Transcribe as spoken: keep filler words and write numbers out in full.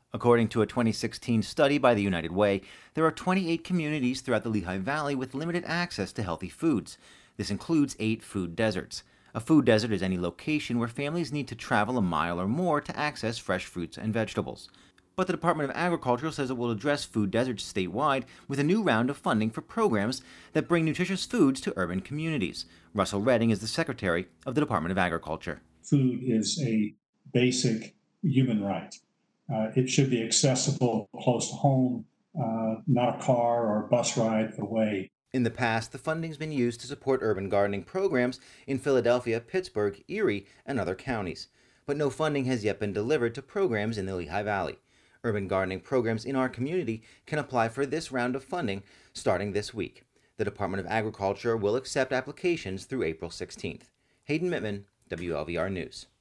According to a twenty sixteen study by the United Way, there are twenty-eight communities throughout the Lehigh Valley with limited access to healthy foods. This includes eight food deserts. A food desert is any location where families need to travel a mile or more to access fresh fruits and vegetables. But the Department of Agriculture says it will address food deserts statewide with a new round of funding for programs that bring nutritious foods to urban communities. Russell Redding is the Secretary of the Department of Agriculture. Food is a basic human right. Uh, it should be accessible close to home, uh, not a car or bus ride away. In the past, the funding's been used to support urban gardening programs in Philadelphia, Pittsburgh, Erie, and other counties. But no funding has yet been delivered to programs in the Lehigh Valley. Urban gardening programs in our community can apply for this round of funding starting this week. The Department of Agriculture will accept applications through April sixteenth. Hayden Mittman, W L V R News.